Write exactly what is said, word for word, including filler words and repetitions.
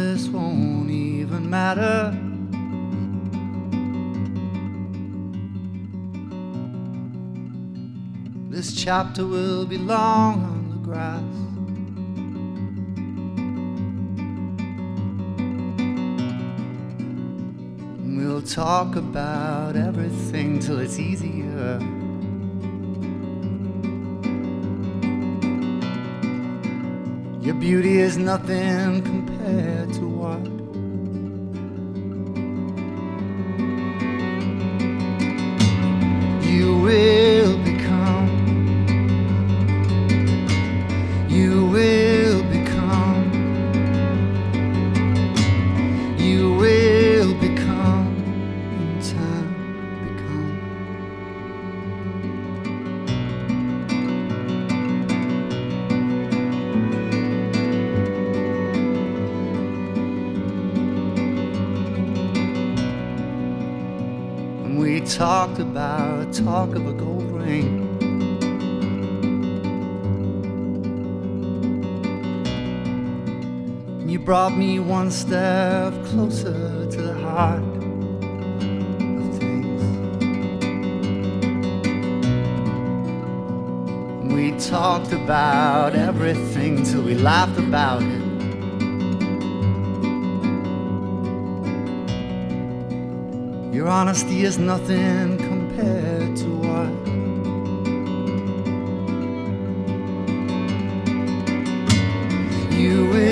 this won't even matter. This chapter will be long on the grass. And we'll talk about everything till it's easier. Your beauty is nothing compared to what you will become. You will become. You will become in time. Become. And we talked about talk of a gold ring. You brought me one step closer to the heart of things. We talked about everything till we laughed about it. Your honesty is nothing compared to what you will.